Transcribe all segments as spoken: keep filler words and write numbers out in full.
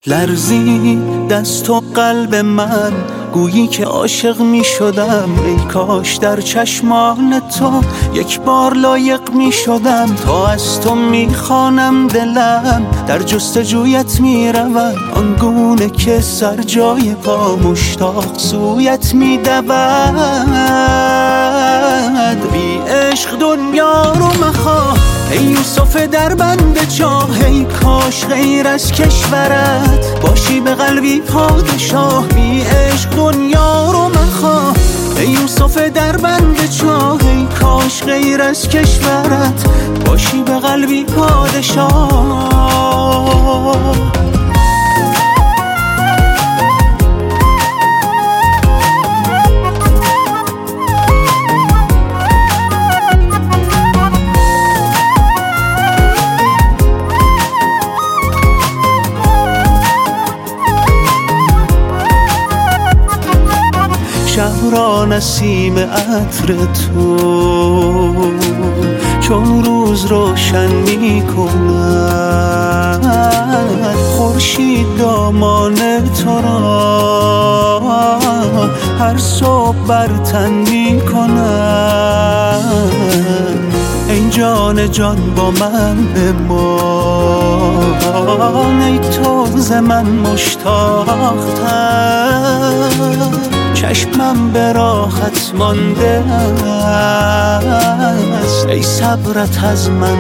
لرزید دست و قلب من، گویی که عاشق می شدم. ای کاش در چشمان تو یک بار لایق می شدم. تا از تو می خوانم دلم، در جستجویت می روم. آنگونه که سر جای پا مشتاق سویت می دود. بی عشق دنیا رو مخواه ای یوسف در بند چاه. ای کاش غیر از کشورت باشی به قلبی پادشاه. بی عشق دنیا رو مخواه ای یوسف در بند چاه. ای کاش غیر از کشورت باشی به قلبی پادشاه. شب را نسیم عطر تو چون روز روشن می کند. خورشید دامان تو را هر صبح بر تن می کند. ای جان جان با من بمان، ای تو ز من مشتاق‌تر. چشمم به راحت مانده است، ای صبرت از من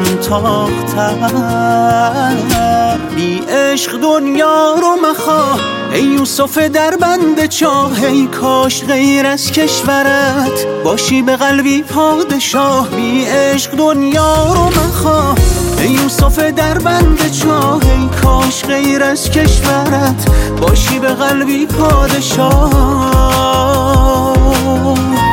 تاق‌تر. بی عشق دنیا رو مخواه ای یوسف در بند چاه. ای کاش غیر از کشورت باشی به قلبی پادشاه. بی عشق دنیا رو مخواه ای یوسف در بند چاه. ای کاش غیر از کشورت باشی به قلبی پادشاه.